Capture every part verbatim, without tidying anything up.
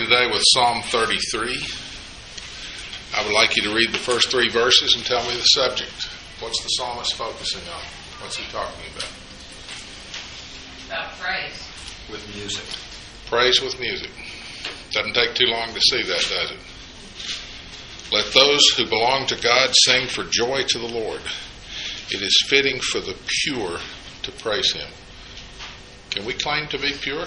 today with Psalm thirty-three. I would like you to read the first three verses and tell me the subject. What's the psalmist focusing on? What's he talking about? About praise. With music. Praise with music. Doesn't take too long to see that, does it? Let those who belong to God sing for joy to the Lord. It is fitting for the pure to praise Him. Can we claim to be pure?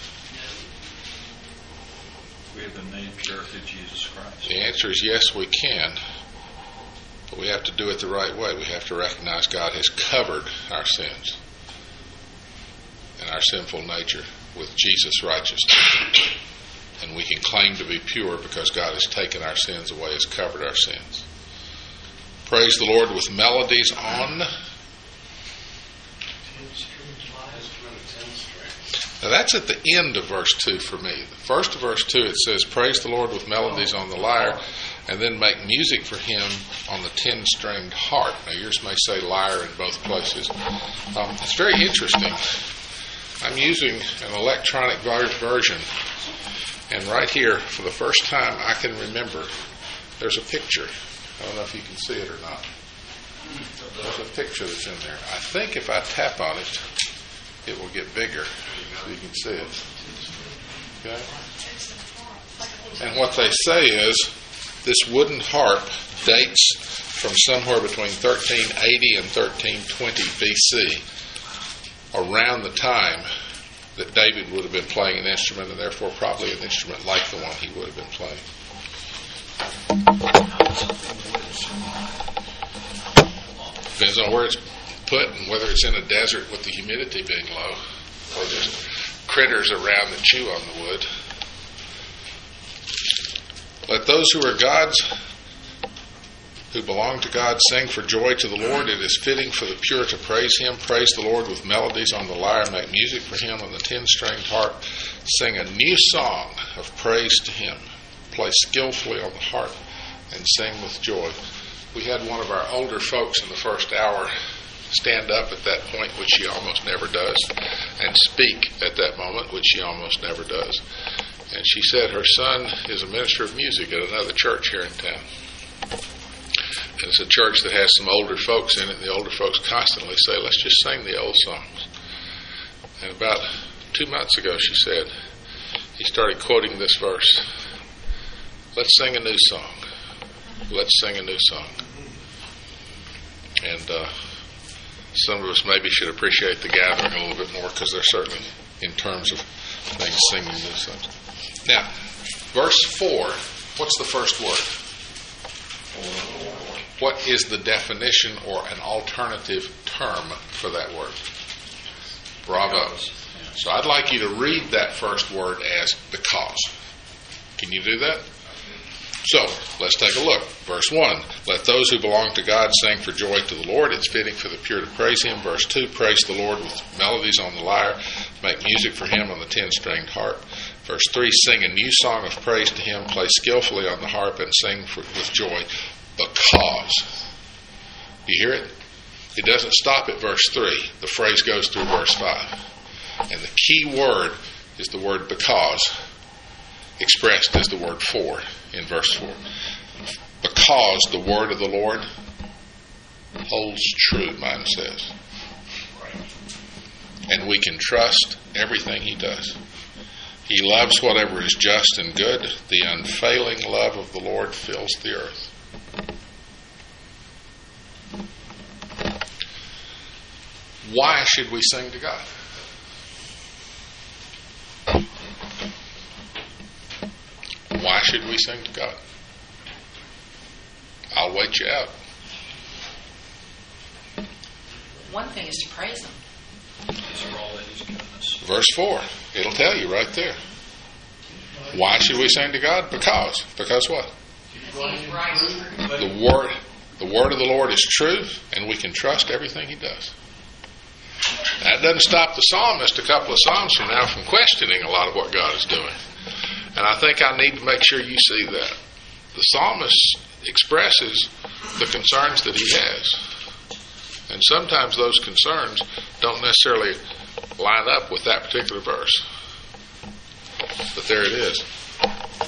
We have been made pure through Jesus Christ. The answer is yes, we can. But we have to do it the right way. We have to recognize God has covered our sins and our sinful nature with Jesus' righteousness. And we can claim to be pure because God has taken our sins away, has covered our sins. Praise the Lord with melodies on. Now that's at the end of verse two for me. The first of verse two, it says, praise the Lord with melodies on the lyre, and then make music for Him on the ten-stringed harp. Now yours may say lyre in both places. Um, it's very interesting. I'm using an electronic version, and right here, for the first time I can remember, there's a picture. I don't know if you can see it or not. There's a picture that's in there. I think if I tap on it, it will get bigger so you can see it. Okay? And what they say is this wooden harp dates from somewhere between thirteen eighty and thirteen twenty B C, around the time that David would have been playing an instrument, and therefore probably an instrument like the one he would have been playing. Depends on where it's put and whether it's in a desert with the humidity being low, or there's critters around that chew on the wood. Let those who are God's, who belong to God, sing for joy to the Lord. It is fitting for the pure to praise Him. Praise the Lord with melodies on the lyre. Make music for Him on the ten-stringed harp. Sing a new song of praise to Him. Play skillfully on the harp and sing with joy. We had one of our older folks in the first hour stand up at that point, which she almost never does, and speak at that moment, which she almost never does. And she said her son is a minister of music at another church here in town. And it's a church that has some older folks in it, and the older folks constantly say, let's just sing the old songs. And about two months ago, she said, he started quoting this verse, let's sing a new song. Let's sing a new song. And uh, some of us maybe should appreciate the gathering a little bit more, because they're certainly, in terms of things, singing new songs. Now, verse four, what's the first word? What is the definition or an alternative term for that word? Bravo. So I'd like you to read that first word as because. Can you do that? So, let's take a look. Verse one, let those who belong to God sing for joy to the Lord. It's fitting for the pure to praise Him. Verse two, praise the Lord with melodies on the lyre. Make music for Him on the ten-stringed harp. Verse three, sing a new song of praise to Him. Play skillfully on the harp and sing for, with joy because. You hear it? It doesn't stop at verse three. The phrase goes through verse five. And the key word is the word because, expressed as the word for in verse four. Because the word of the Lord holds true, mine says. And we can trust everything He does. He loves whatever is just and good. The unfailing love of the Lord fills the earth. Why should we sing to God? Why should we sing to God? I'll wait you out. One thing is to praise Him. Verse four. It'll tell you right there. Why should we sing to God? Because. Because what? The word, the word of the Lord is true, and we can trust everything He does. That doesn't stop the psalmist a couple of psalms from now from questioning a lot of what God is doing. And I think I need to make sure you see that. The psalmist expresses the concerns that he has. And sometimes those concerns don't necessarily line up with that particular verse. But there it is.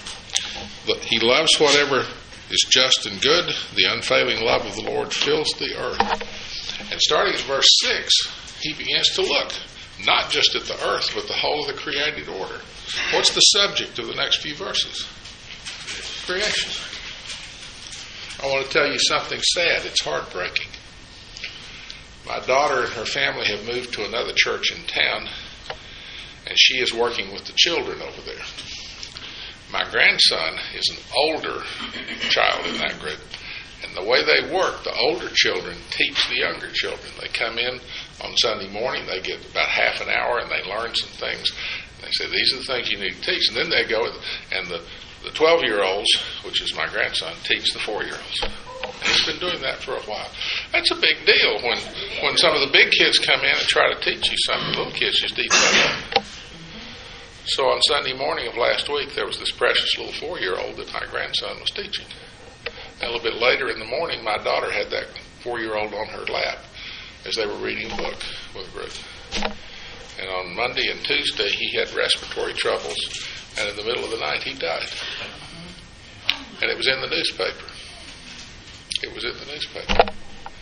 The, he loves whatever is just and good. The unfailing love of the Lord fills the earth. And starting at verse six, he begins to look not just at the earth, but the whole of the created order. What's the subject of the next few verses? Creation. I want to tell you something sad. It's heartbreaking. My daughter and her family have moved to another church in town, and she is working with the children over there. My grandson is an older child in that group, and the way they work, the older children teach the younger children. They come in on Sunday morning, they get about half an hour, and they learn some things. They say, these are the things you need to teach. And then they go, and the, the twelve-year-olds, which is my grandson, teach the four-year-olds. And he's been doing that for a while. That's a big deal when, when some of the big kids come in and try to teach you something. The little kids just eat that up. So on Sunday morning of last week, there was this precious little four-year-old that my grandson was teaching. And a little bit later in the morning, my daughter had that four-year-old on her lap as they were reading a book with a group. And on Monday and Tuesday, he had respiratory troubles, and in the middle of the night, he died. And it was in the newspaper. It was in the newspaper.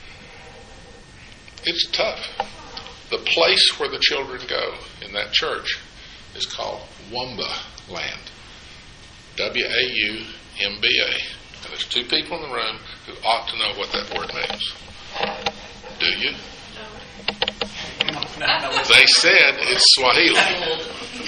It's tough. The place where the children go in that church is called Wamba Land. W A U M B A. And there's two people in the room who ought to know what that word means. Do you? They said it's Swahili.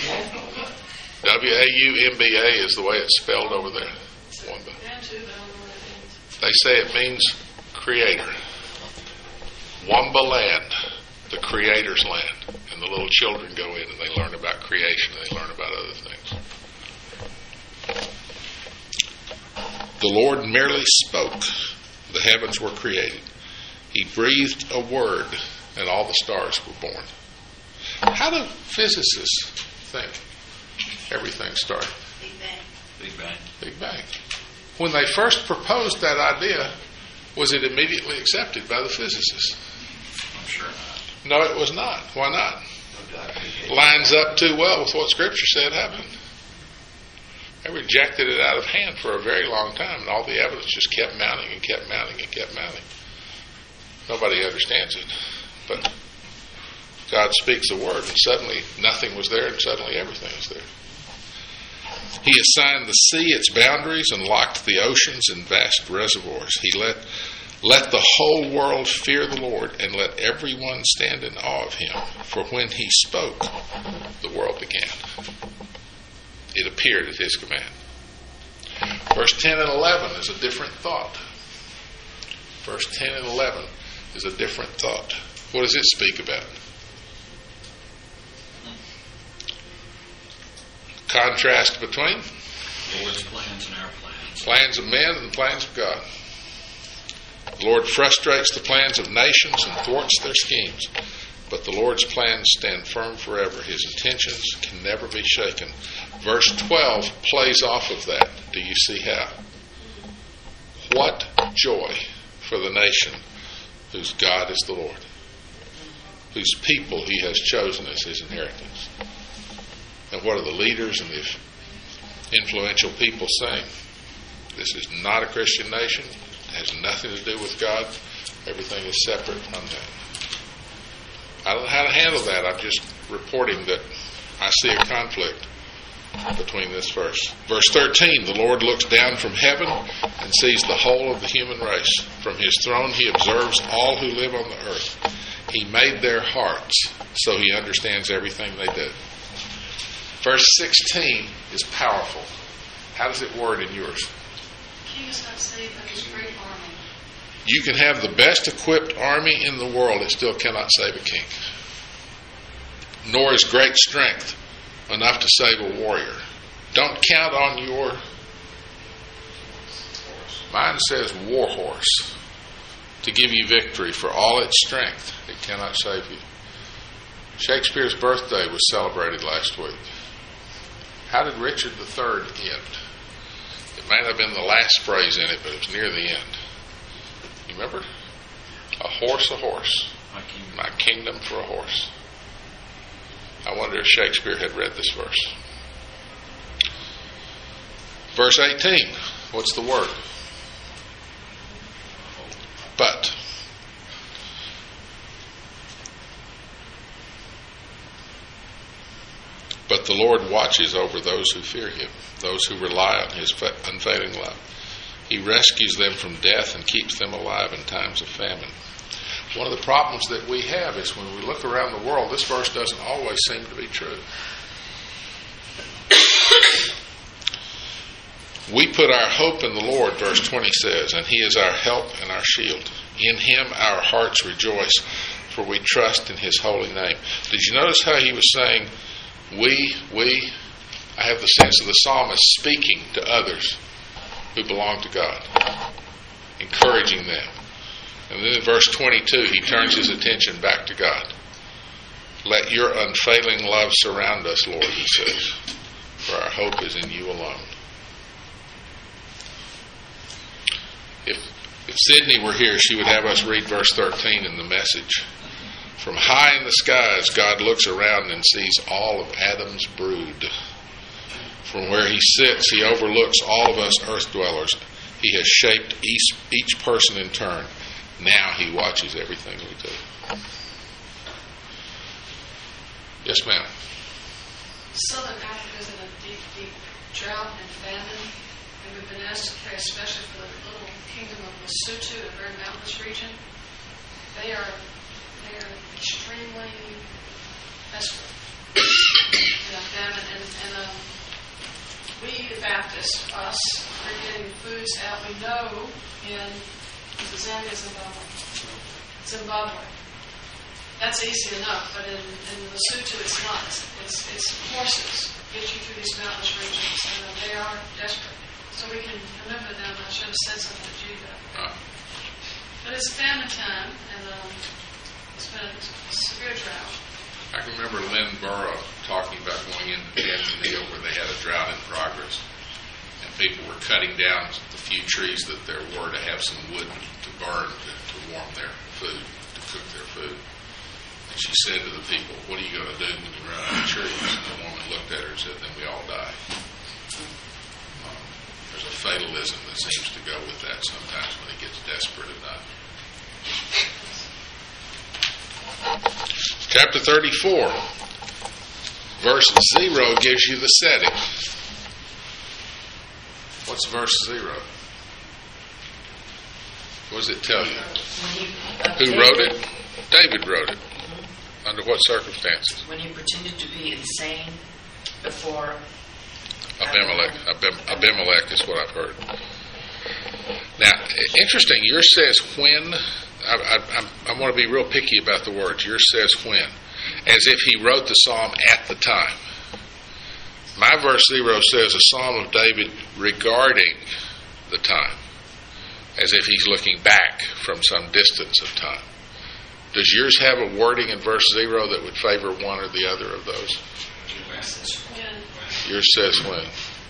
W A U M B A is the way it's spelled over there. Wamba. They say it means creator. Wamba Land, the creator's land. And the little children go in and they learn about creation. They learn about other things. The Lord merely spoke. The heavens were created. He breathed a word and all the stars were born. How do physicists think everything started? Big Bang. Big Bang. Big Bang. When they first proposed that idea, was it immediately accepted by the physicists? I'm sure not. No, it was not. Why not? Lines up too well with what Scripture said happened. They rejected it out of hand for a very long time, and all the evidence just kept mounting and kept mounting and kept mounting. Nobody understands it. But God speaks a word, and suddenly nothing was there, and suddenly everything is there. He assigned the sea its boundaries and locked the oceans in vast reservoirs. He let let the whole world fear the Lord, and let everyone stand in awe of him. For when he spoke, the world began. It appeared at his command. Verse ten and eleven is a different thought. Verse ten and eleven is a different thought. What does it speak about? Contrast between The Lord's plans and our plans. plans of men and the plans of God. The Lord frustrates the plans of nations and thwarts their schemes, but the Lord's plans stand firm forever. His intentions can never be shaken. Verse twelve plays off of that. Do you see how? What joy for the nation whose God is the Lord, whose people he has chosen as his inheritance. And what are the leaders and the influential people saying? This is not a Christian nation. It has nothing to do with God. Everything is separate from that. I don't know how to handle that. I'm just reporting that I see a conflict between this verse. Verse thirteen, the Lord looks down from heaven and sees the whole of the human race. From his throne he observes all who live on the earth. He made their hearts, so he understands everything they do. Verse sixteen is powerful. How does it word in yours? King is not saved by his great army. You can have the best equipped army in the world, it still cannot save a king. Nor is great strength enough to save a warrior. Don't count on your, mine says war horse, to give you victory. For all its strength, it cannot save you. Shakespeare's birthday was celebrated last week. How did Richard the Third end? It may not have been the last phrase in it, but it was near the end. You remember? A horse, a horse. My kingdom. My kingdom for a horse. I wonder if Shakespeare had read this verse. Verse eighteen, what's the word? But. But the Lord watches over those who fear him, those who rely on his unfailing love. He rescues them from death and keeps them alive in times of famine. One of the problems that we have is when we look around the world, this verse doesn't always seem to be true. We put our hope in the Lord, verse twenty says, and he is our help and our shield. In him our hearts rejoice, for we trust in his holy name. Did you notice how he was saying, we, we? I have the sense of the psalmist speaking to others who belong to God, encouraging them. And then in verse twenty-two, he turns his attention back to God. Let your unfailing love surround us, Lord, he says, for our hope is in you alone. If, if Sydney were here, she would have us read verse thirteen in the Message. From high in the skies, God looks around and sees all of Adam's brood. From where he sits, he overlooks all of us earth dwellers. He has shaped each, each person in turn. Now he watches everything we do. Yes, ma'am. Southern Africa is in a deep, deep drought and famine, and we've been asked to pray especially for the little kingdom of Lesotho, a very mountainous region. They are they are extremely desperate in a famine, and, and um, we, the Baptists, us, are getting foods out. We know in Zambia, Zimbabwe, Zimbabwe. That's easy enough, but in, in Lesotho it's not. It's, it's horses get you through these mountainous regions, and uh, they are desperate. So we can remember them. I should have said something to you about. But it's famine time, and um, it's been a severe drought. I can remember Lynn Burrow talking about going into Tanzania where they had a drought in progress, and people were cutting down the few trees that there were to have some wood to burn to, to warm their food, to cook their food. And she said to the people, "What are you going to do when you run out of trees?" And the woman looked at her and said, "Then we all die." Um, there's a fatalism that seems to go with that sometimes when it gets desperate enough. Chapter thirty-four, verse zero gives you the setting. What's verse zero? What does it tell you? Who wrote it? David wrote it. Under what circumstances? When he pretended to be insane before Abimelech. Abim- Abimelech is what I've heard. Now, interesting, yours says when. I, I, I want to be real picky about the words. Yours says when. As if he wrote the psalm at the time. My verse zero says a psalm of David regarding the time. As if he's looking back from some distance of time. Does yours have a wording in verse zero that would favor one or the other of those? Yeah. Yours says when.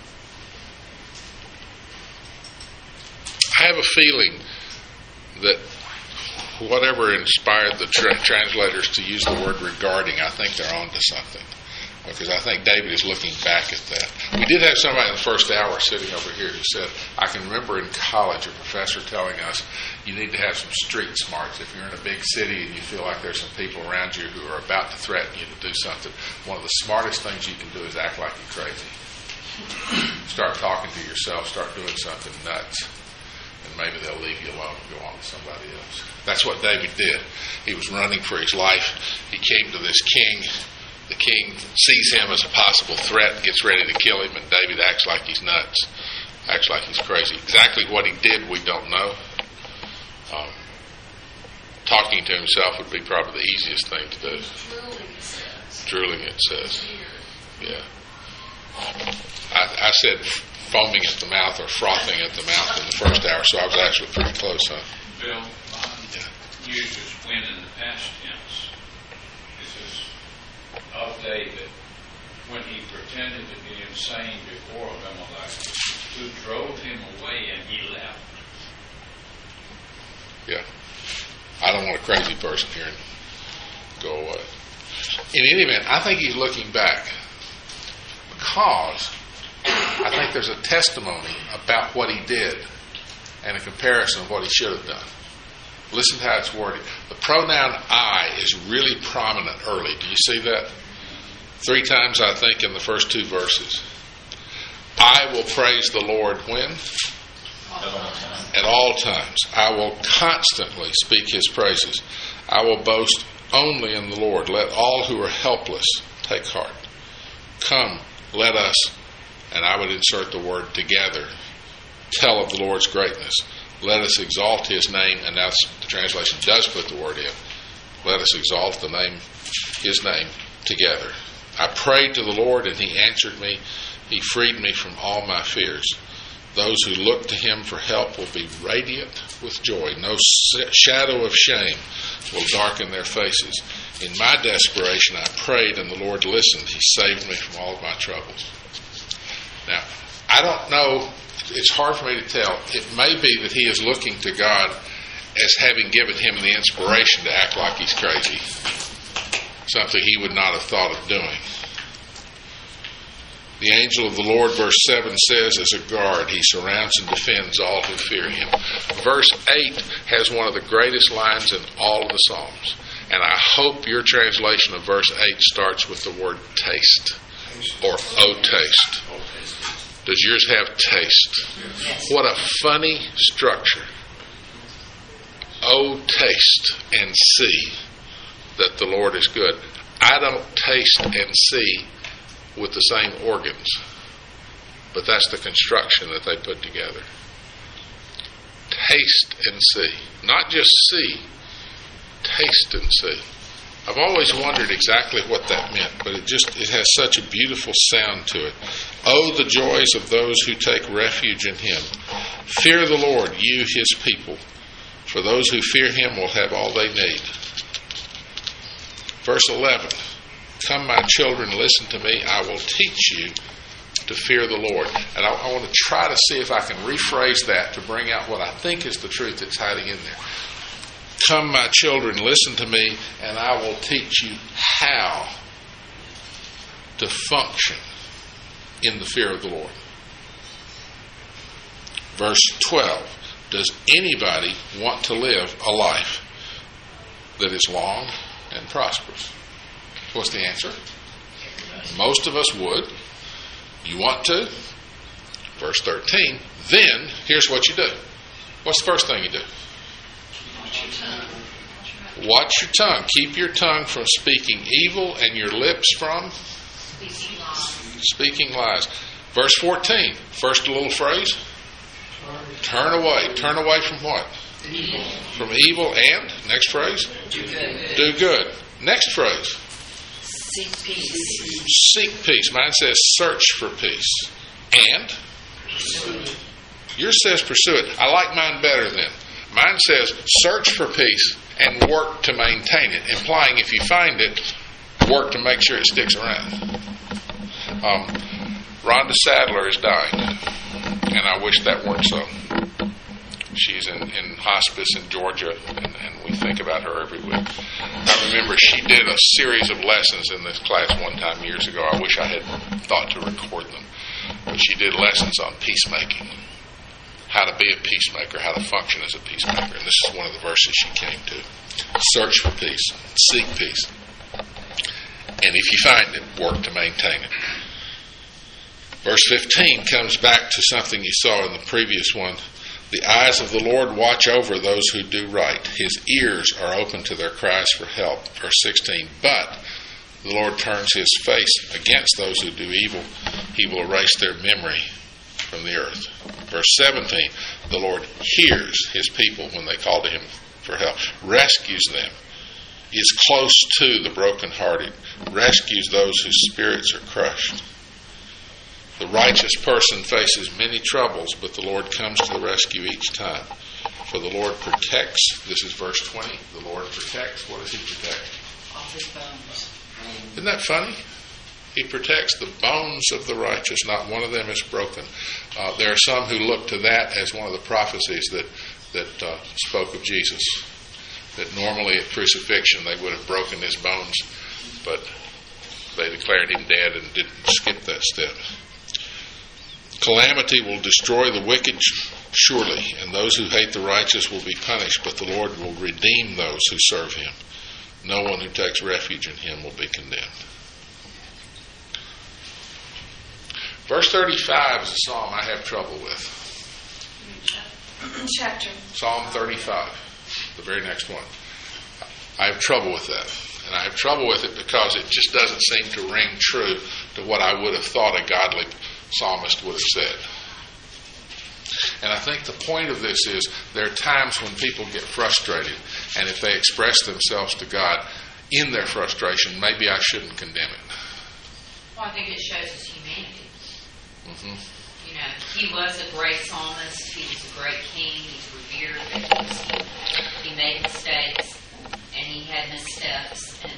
I have a feeling that whatever inspired the tra- translators to use the word regarding, I think they're on to something. Because I think David is looking back at that. We did have somebody in the first hour sitting over here who said, I can remember in college a professor telling us you need to have some street smarts. If you're in a big city and you feel like there's some people around you who are about to threaten you to do something, one of the smartest things you can do is act like you're crazy. Start talking to yourself, start doing something nuts. And maybe they'll leave you alone and go on to somebody else. That's what David did. He was running for his life. He came to this king. The king sees him as a possible threat and gets ready to kill him, and David acts like he's nuts, acts like he's crazy. Exactly what he did, we don't know. Um, talking to himself would be probably the easiest thing to do. Drooling, it says. Drooling, it says. Yeah. I, I said foaming at the mouth or frothing at the mouth in the first hour, so I was actually pretty close, huh? Bill, Bond uses when in the past tense. This is of David when he pretended to be insane before Abimelech, who drove him away and he left. Yeah. I don't want a crazy person here and go away. In any event, I think he's looking back because I think there's a testimony about what he did and a comparison of what he should have done. Listen to how it's worded. The pronoun I is really prominent early. Do you see that? Three times, I think, in the first two verses. I will praise the Lord when? At all times. I will constantly speak his praises. I will boast only in the Lord. Let all who are helpless take heart. Come, let us, and I would insert the word together, tell of the Lord's greatness. Let us exalt his name, and that's the translation does put the word in. Let us exalt the name, his name together. I prayed to the Lord, and he answered me. He freed me from all my fears. Those who look to him for help will be radiant with joy. No shadow of shame will darken their faces. In my desperation, I prayed, and the Lord listened. He saved me from all of my troubles. Now, I don't know. It's hard for me to tell. It may be that he is looking to God as having given him the inspiration to act like he's crazy. Something he would not have thought of doing. The angel of the Lord, verse seven says, as a guard, he surrounds and defends all who fear him. Verse eight has one of the greatest lines in all of the Psalms. And I hope your translation of verse eight starts with the word taste. Or, oh, taste. Does yours have taste? What a funny structure. Oh, taste and see that the Lord is good. I don't taste and see with the same organs, but that's the construction that they put together. Taste and see. Not just see, taste and see. I've always wondered exactly what that meant, but it just it has such a beautiful sound to it. Oh, the joys of those who take refuge in him. Fear the Lord, you his people, for those who fear him will have all they need. Verse eleven. Come, my children, listen to me. I will teach you to fear the Lord. And I, I want to try to see if I can rephrase that to bring out what I think is the truth that's hiding in there. Come, my children, listen to me, and I will teach you how to function in the fear of the Lord. Verse twelve. Does anybody want to live a life that is long and prosperous? What's the answer? Most of us would. You want to? Verse thirteen. Then, here's what you do. What's the first thing you do? Watch your tongue. Watch your tongue. Keep your tongue from speaking evil and your lips from Speaking lies. speaking lies. Verse fourteen. First little phrase. Turn away. Turn away from what? Evil. From evil and, next phrase? Do good. Do good. Next phrase. Seek peace. Seek peace. Mine says search for peace. And? Yours says pursue it. I like mine better then. Mine says search for peace and work to maintain it, implying if you find it, work to make sure it sticks around. Um, Rhonda Sadler is dying, and I wish that weren't so. She's in, in hospice in Georgia, and, and we think about her every week. I remember she did a series of lessons in this class one time years ago. I wish I had thought to record them. But she did lessons on peacemaking, how to be a peacemaker, how to function as a peacemaker. And this is one of the verses she came to. Search for peace. Seek peace. And if you find it, work to maintain it. Verse fifteen comes back to something you saw in the previous one. The eyes of the Lord watch over those who do right. His ears are open to their cries for help. Verse sixteen. But the Lord turns his face against those who do evil. He will erase their memory from the earth. Verse seventeen. The Lord hears his people when they call to him for help. Rescues them. Is close to the brokenhearted. Rescues those whose spirits are crushed. The righteous person faces many troubles, but the Lord comes to the rescue each time. For the Lord protects, this is verse twenty, the Lord protects, what does he protect? All his bones. Isn't that funny? He protects the bones of the righteous, not one of them is broken. Uh, there are some who look to that as one of the prophecies that, that uh, spoke of Jesus. That normally at crucifixion they would have broken his bones, but they declared him dead and didn't skip that step. Calamity will destroy the wicked surely, and those who hate the righteous will be punished, but the Lord will redeem those who serve him. No one who takes refuge in him will be condemned. Verse thirty-five is a psalm I have trouble with. Chapter. Psalm thirty-five, the very next one. I have trouble with that. And I have trouble with it because it just doesn't seem to ring true to what I would have thought a godly psalmist would have said. And I think the point of this is there are times when people get frustrated, and if they express themselves to God in their frustration, maybe I shouldn't condemn it. Well, I think it shows his humanity. Mm-hmm. You know, he was a great psalmist. He was a great king. He's revered. But he, was, he made mistakes, and he had missteps, and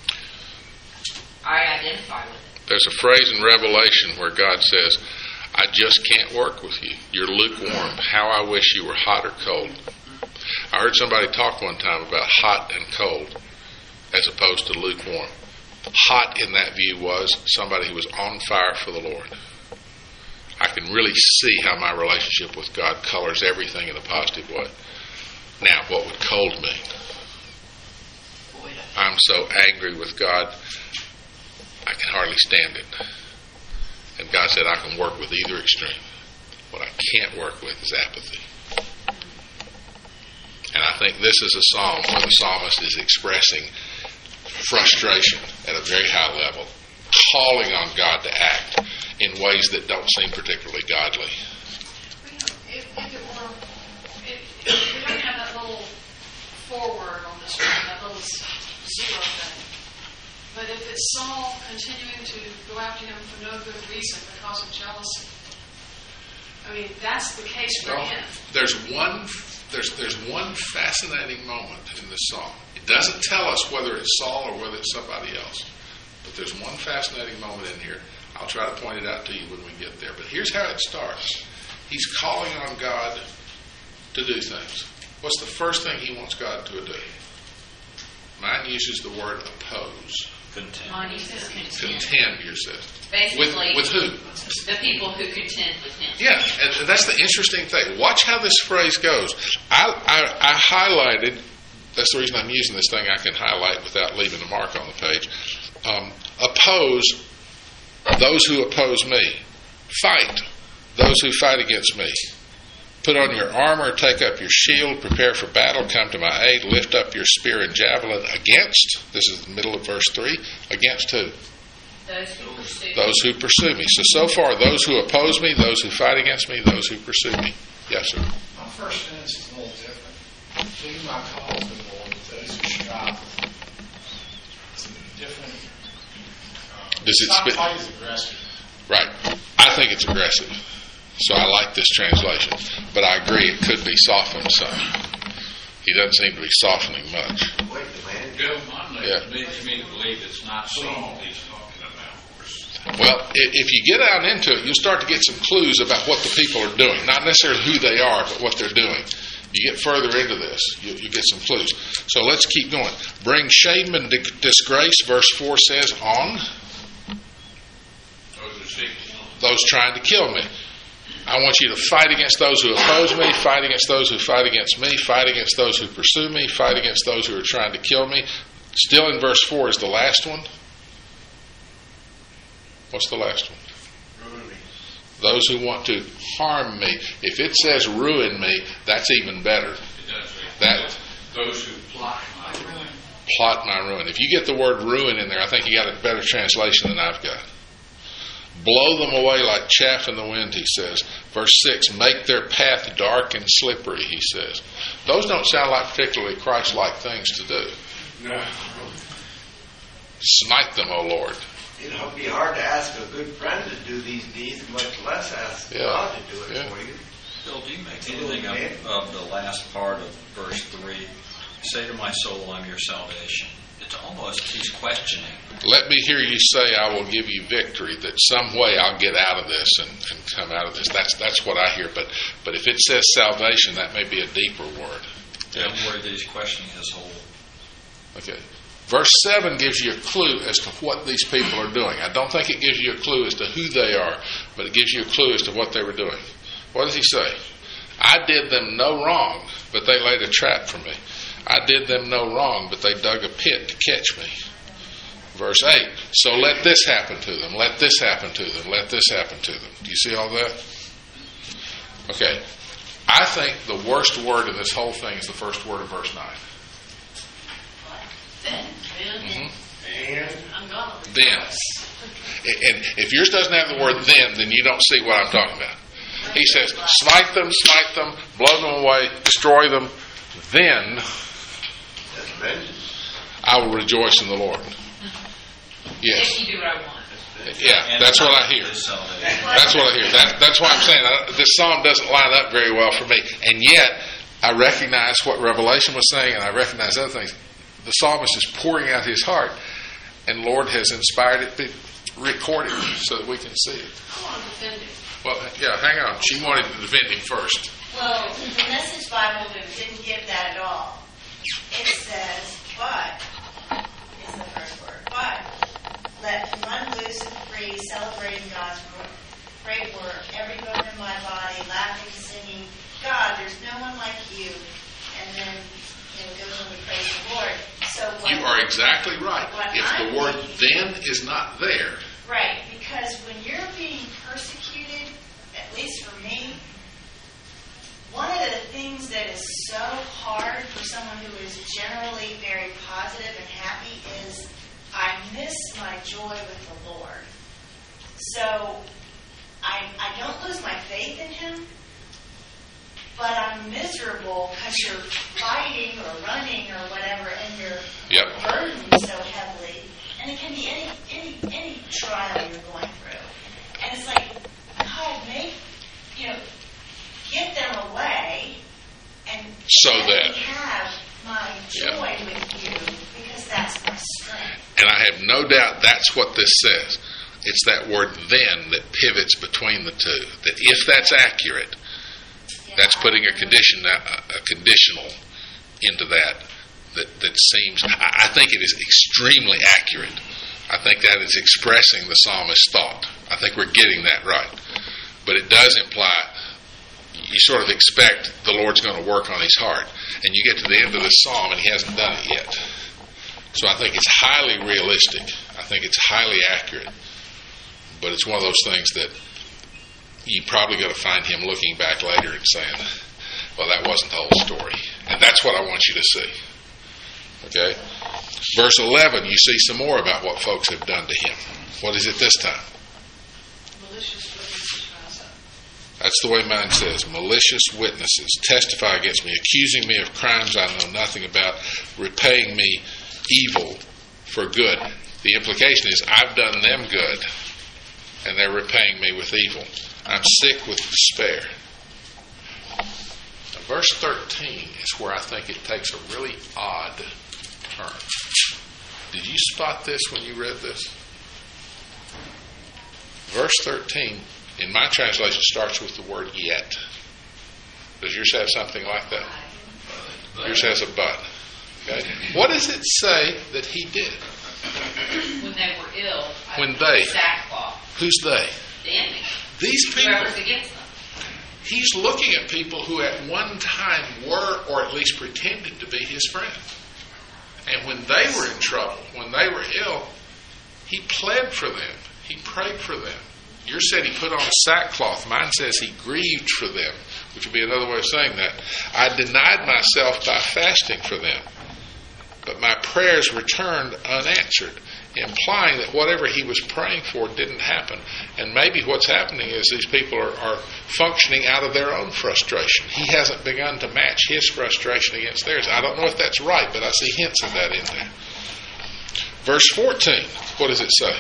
I identify with it. There's a phrase in Revelation where God says, I just can't work with you. You're lukewarm. How I wish you were hot or cold. I heard somebody talk one time about hot and cold as opposed to lukewarm. Hot in that view was somebody who was on fire for the Lord. I can really see how my relationship with God colors everything in a positive way. Now, what would cold mean? I'm so angry with God, I can hardly stand it. And God said I can work with either extreme. What I can't work with is apathy. And I think this is a psalm where the psalmist is expressing frustration at a very high level, calling on God to act in ways that don't seem particularly godly. If, if it were, if, if we don't have that little forward on this one, that little zero thing, but if it's Saul continuing to go after him for no good reason because of jealousy, I mean, that's the case for well, him. There's one, there's there's one fascinating moment in this psalm. It doesn't tell us whether it's Saul or whether it's somebody else, but there's one fascinating moment in here. I'll try to point it out to you when we get there. But here's how it starts. He's calling on God to do things. What's the first thing he wants God to do? Mine uses the word oppose. Contend. Mine uses contend. Contend, yours says. Basically, With, with who? the people who contend with him. Yeah, and that's the interesting thing. Watch how this phrase goes. I, I, I highlighted, that's the reason I'm using this thing I can highlight without leaving a mark on the page. Um, oppose those who oppose me. Fight those who fight against me. Put on your armor, take up your shield, prepare for battle, come to my aid, lift up your spear and javelin against, this is the middle of verse three, against who? Those who pursue. Those who pursue me. So, so far, those who oppose me, those who fight against me, those who pursue me. Yes, sir. My first sentence is a little different. Do my cause, O Lord, with those who strive with me. It's a different. Uh, Does it it's not spit- quite as aggressive. Right. I think it's aggressive. So I like this translation. But I agree it could be softened some. He doesn't seem to be softening much. Wait a minute. Bill Monley Yeah. leads me to believe it's not Saul he's talking about. Well, i- if you get out into it, you'll start to get some clues about what the people are doing. Not necessarily who they are, but what they're doing. You get further into this, you, you get some clues. So let's keep going. Bring shame and di- disgrace, verse four says, on Those are seeking. those trying to kill me. I want you to fight against those who oppose me, fight against those who fight against me, fight against those who pursue me, fight against those who are trying to kill me. Still in verse four is the last one. What's the last one? Ruin me. Those who want to harm me. If it says ruin me, that's even better. It does say That those who plot my ruin. plot my ruin. If you get the word ruin in there, I think you got a better translation than I've got. Blow them away like chaff in the wind, he says. Verse six, make their path dark and slippery, he says. Those don't sound like particularly Christ-like things to do. No. Smite them, O Lord. It'll be hard to ask a good friend to do these deeds, much less ask Yeah. God to do it Yeah. for you. Bill, do you make anything of, of the last part of verse three? Say to my soul, I'm your salvation. It's almost, he's questioning. Let me hear you say, I will give you victory, that some way I'll get out of this and, and come out of this. That's that's what I hear. But but if it says salvation, that may be a deeper word. Yeah. Where he's questioning his whole. Okay. Verse seven gives you a clue as to what these people are doing. I don't think it gives you a clue as to who they are, but it gives you a clue as to what they were doing. What does he say? I did them no wrong, but they laid a trap for me. I did them no wrong, but they dug a pit to catch me. Verse eight, so let this happen to them, let this happen to them, let this happen to them. Do you see all that? Okay. I think the worst word in this whole thing is the first word of verse nine. Then, then, Mm-hmm. And I'm gone. Then. And if yours doesn't have the word then, then you don't see what I'm talking about. He says, smite them, smite them, blow them away, destroy them. Then that's vengeance. I will rejoice in the Lord. Yes. If you do what I want. Yeah, that's what I hear. That's what I hear. That, that's why I'm saying uh, this psalm doesn't line up very well for me. And yet, I recognize what Revelation was saying, and I recognize other things. The psalmist is pouring out his heart, and Lord has inspired it to be recorded so that we can see it. I want to defend him. Well, yeah, hang on. She wanted to defend him first. Well, the Message Bible didn't give that at all. It says, but, is the first word, but, let them run loose and free, celebrating God's great work. Every bone in my body, laughing, singing, God, there's no one like you. And then, you know, it goes on to praise the Lord. So what, You are exactly right. what If I'm the word thinking- then is not there, Right, because when you're being persecuted, at least for me, one of the things that is so hard for someone who is generally very positive and happy is I miss my joy with the Lord. So I, I don't lose my faith in Him, but I'm miserable because you're fighting or running or whatever, and you're Yep. burdened so heavily. And it can be any any any trial you're going through. And it's like, God, make, you know, get them away and So let that- me have my joy Yep. with you, because that's my strength. and I have no doubt that's what this says. It's that word then that pivots between the two. That if that's accurate, Yeah. that's putting a condition, a, a conditional into that. That, that seems, I, I think it is extremely accurate. I think that is expressing the psalmist's thought. I think we're getting that right. But it does imply, you sort of expect the Lord's going to work on his heart. And you get to the end of this psalm and he hasn't done it yet. So I think it's highly realistic. I think it's highly accurate. But it's one of those things that you probably got to find him looking back later and saying, well, that wasn't the whole story. And that's what I want you to see. Okay? Verse eleven, you see some more about what folks have done to him. What is it this time? Malicious witnesses rise up. That's the way mine says. Malicious witnesses testify against me, accusing me of crimes I know nothing about, repaying me evil for good. The implication is I've done them good, and they're repaying me with evil. I'm sick with despair. Now, verse thirteen is where I think it takes a really odd turn. Did you spot this when you read this? Verse thirteen, in my translation, starts with the word yet. Does yours have something like that? Yours has a but. Okay. What does it say that he did? When they were ill, I When put they. sackcloth, Who's they? the enemy, These people. whoever's against them. He's looking at people who at one time were, or at least pretended to be, his friends. And when they were in trouble, when they were ill, he pled for them. He prayed for them. Yours said he put on sackcloth. Mine says he grieved for them, which would be another way of saying that. I denied myself by fasting for them, but my prayers returned unanswered, implying that whatever he was praying for didn't happen. And maybe what's happening is these people are, are functioning out of their own frustration. He hasn't begun to match his frustration against theirs. I don't know if that's right, but I see hints of that in there. Verse fourteen, what does it say?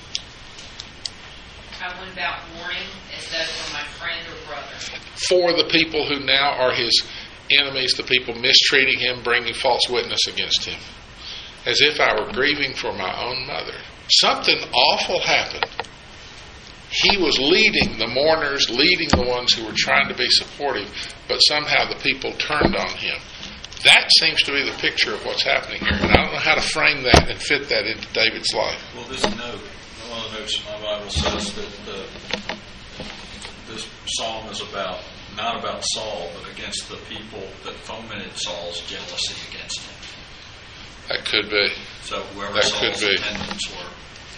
I went about mourning as though for my friend or brother. For the people who now are his enemies, the people mistreating him, bringing false witness against him. As if I were grieving for my own mother. Something awful happened. He was leading the mourners, leading the ones who were trying to be supportive, but somehow the people turned on him. That seems to be the picture of what's happening here. And I don't know how to frame that and fit that into David's life. Well, this note, one of the notes in my Bible says that uh, this psalm is about, not about Saul, but against the people that fomented Saul's jealousy against him. That could be. So whoever That Saul's could be. attendants were.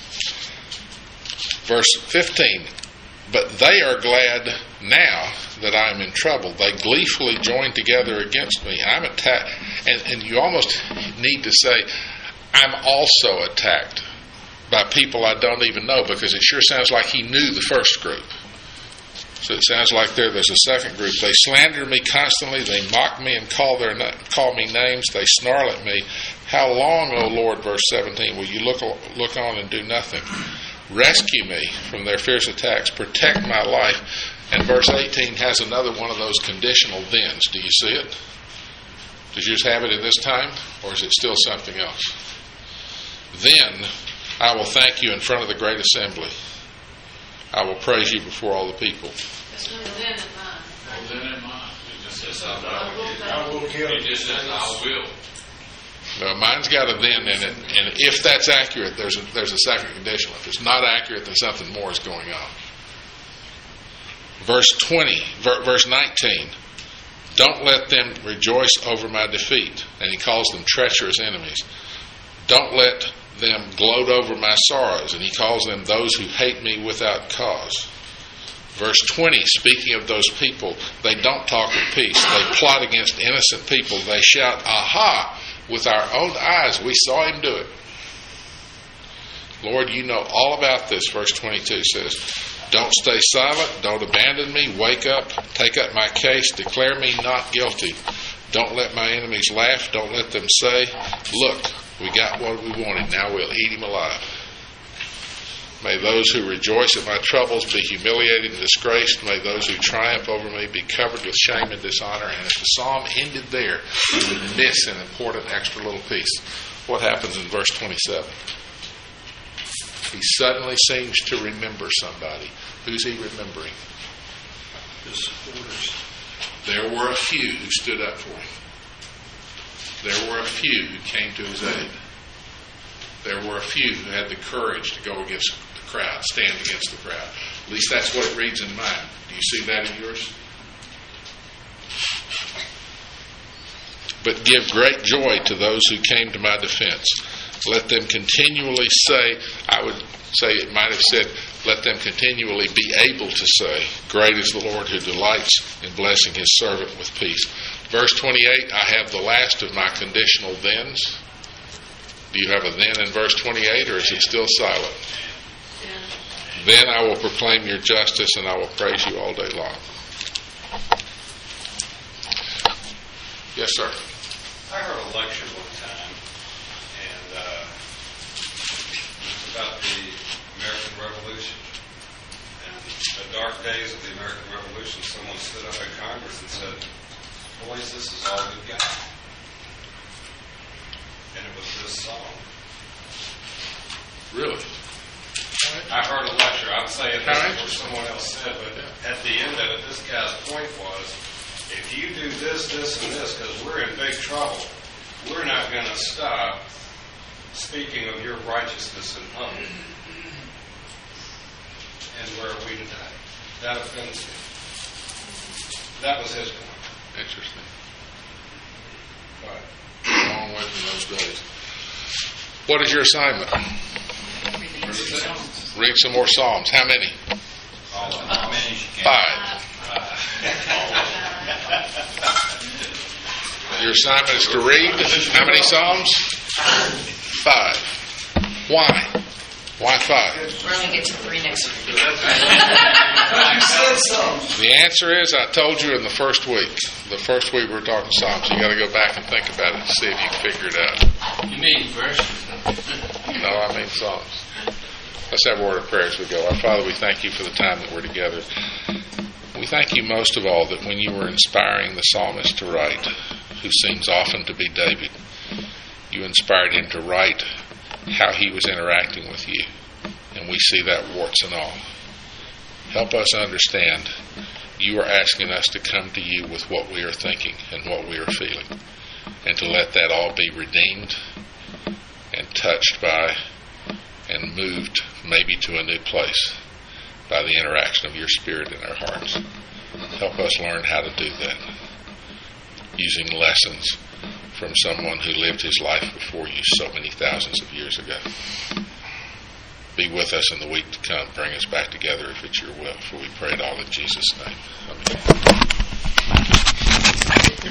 Verse fifteen, but they are glad now that I am in trouble. They gleefully join together against me. I'm attacked. And, and you almost need to say, I'm also attacked by people I don't even know, because it sure sounds like he knew the first group. So it sounds like there, there's a second group. They slander me constantly. They mock me and call their call me names. They snarl at me. How long, O Lord, verse seventeen, will you look look on and do nothing? Rescue me from their fierce attacks. Protect my life. And verse eighteen has another one of those conditional thens. Do you see it? Did you just have it in this time? Or is it still something else? Then I will thank you in front of the great assembly. I will praise you before all the people. There's no then in mine. No, then in mine. It just says, I I will will. thank I will kill. It just says, I will. Now, mine's got a then in it, and if that's accurate, there's a, there's a second conditional. If it's not accurate, then something more is going on. Verse twenty, ver, verse nineteen. Don't let them rejoice over my defeat. And he calls them treacherous enemies. Don't let them gloat over my sorrows. And he calls them those who hate me without cause. Verse twenty, speaking of those people, they don't talk of peace. They plot against innocent people. They shout, aha! With our own eyes, we saw him do it. Lord, you know all about this. Verse twenty-two says, don't stay silent. Don't abandon me. Wake up. Take up my case. Declare me not guilty. Don't let my enemies laugh. Don't let them say, look, we got what we wanted. Now we'll eat him alive. May those who rejoice at my troubles be humiliated and disgraced. May those who triumph over me be covered with shame and dishonor. And if the psalm ended there, you would miss an important extra little piece. What happens in verse twenty-seven? He suddenly seems to remember somebody. Who's he remembering? His supporters. There were a few who stood up for him. There were a few who came to his aid. There were a few who had the courage to go against the crowd, stand against the crowd. At least that's what it reads in mine. Do you see that in yours? But give great joy to those who came to my defense. Let them continually say, I would say it might have said, let them continually be able to say, great is the Lord who delights in blessing his servant with peace. Verse twenty-eight, I have the last of my conditional thens. Do you have a then in verse twenty-eight, or is it still silent? then. Then I will proclaim your justice, and I will praise you all day long. Yes, sir. I heard a lecture one time, and uh, it was about the American Revolution. And the dark days of the American Revolution, someone stood up in Congress and said, boys, this is all we've got. And it was this song. Really? I heard a lecture. I'm saying How this is what interesting. someone else said, but at the end of it, this guy's point was, if you do this, this, and this, because we're in big trouble, we're not going to stop speaking of your righteousness and hope. And where are we today? That offends me. That was his point. Interesting. But Long way from those days. What is your assignment? Read some more Psalms. How many? all of How many as you can. Five. Your assignment is to read how many Psalms? Five. Why? Why five? We're going to get to three next week. You said something. The answer is, I told you in the first week. The first week we were talking Psalms. You got to go back and think about it to see if you can figure it out. You mean verses? No, I mean Psalms. Let's have a word of prayer as we go. Our Father, we thank you for the time that we're together. We thank you most of all that when you were inspiring the psalmist to write, who seems often to be David, you inspired him to write how he was interacting with you. And we see that warts and all. Help us understand you are asking us to come to you with what we are thinking and what we are feeling, and to let that all be redeemed and touched by and moved maybe to a new place. by the interaction of your Spirit in our hearts. Help us learn how to do that, using lessons from someone who lived his life before you so many thousands of years ago. Be with us in the week to come. Bring us back together if it's your will. For we pray it all in Jesus' name. Amen.